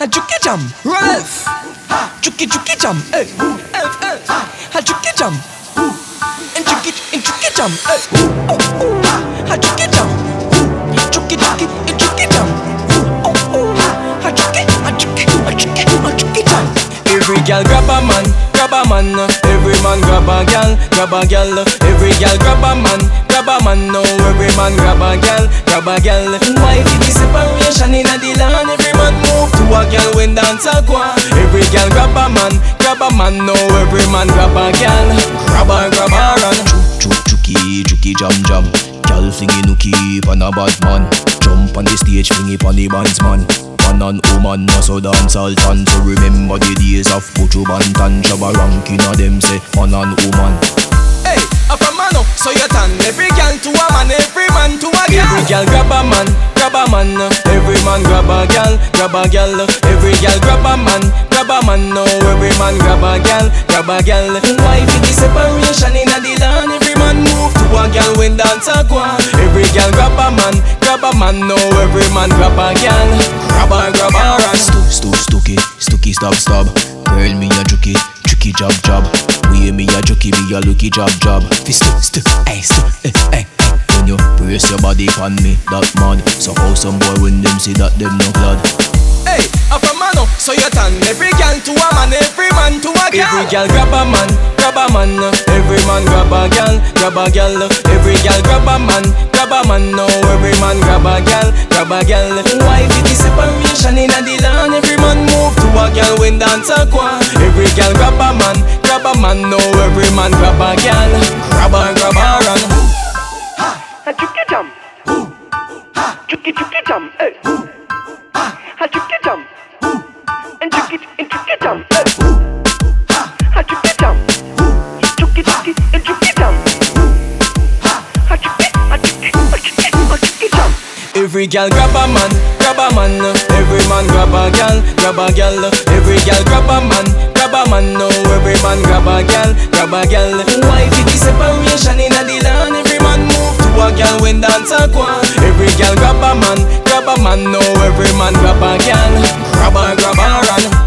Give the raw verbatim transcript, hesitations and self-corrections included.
a juki jam, Ralph. Juki juki jam, eh, F F. A juki jam, and juki and juki jam, eh, oh oh. A juki jam, juki juki and juki jam, oh oh. A juki, a juki, a juki, a juki jam. Every gal grab a man, grab a man. Every man grab a gal, grab a gal. Every gal grab a man, grab a man. Now every man grab a gal, grab a gal. Why did the separation in a the land? Every man move to a gal when dance a go. Every gal grab a man, grab a man. Now every man grab a gal, grab a grab a run. Chuk chuki, chuki jam jam. Gal flingy nookie pan a bad man. Jump on the stage, flingy pan the bands man. Man and woman, no so dance all tan. So remember the days of Buju Banton. Shabba ranking of them say man and woman. Hey, up a man up, so you turn every gal to a man, every man to a gal. Every gal grab a man, grab a man. Every man grab a gal, grab a gal. Every gal grab a man, grab a man. Now every man grab a gal, grab a gal. Why did the separation in a the land? Every man move to a gal when dance a go. Every gal grab a man, grab a man. Now every man grab a gal, grab a grab a run. Stu, stu, stucky, stucky, stop, stop. Girl, me a juki, juki, job, job. We me a juki, me a looky, job, job. Fi stu, stu, ay, stu, eh, eh, eh. When you brace your body pon me, that mad. So how some boy when them see that them no glad. Hey, up a man up, so you turn every gal to a man, every man to a gal. Every gal grab a man, grab a man. Every man grab a gal, grab a gal. Every gal grab a man, grab a man. Now every man grab a gal, grab a gal. Why did the separation in a the land? Every man move to a gal when dance a go. Every gal grab a man, grab a man. Now every man grab a gal, grab a grab a run. A juki jam, juki juki jam, eh. A juki jam, and juki and juki jam, eh. A juki jam, juki juki and juki jam. A juki, a juki, a juki, a juki jam. Every gal grab a man, grab a man. Every man grab a gal, grab a gal. Every gal grab a man, grab a man. Now every man grab a gal, grab a gal. Why did the separation in a the land? Every man move to a gal when dance a go. Every gal grab a man, grab a man. Now every man grab a gal, grab a grab a run.